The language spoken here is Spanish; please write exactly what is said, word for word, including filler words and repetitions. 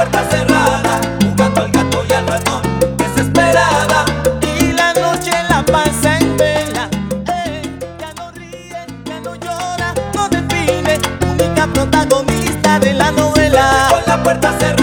puerta cerrada, jugando al gato y al ratón, desesperada. Y la noche la pasa en vela, eh, ya no ríe, ya no llora, no define, única protagonista de la novela. Con la puerta cerrada.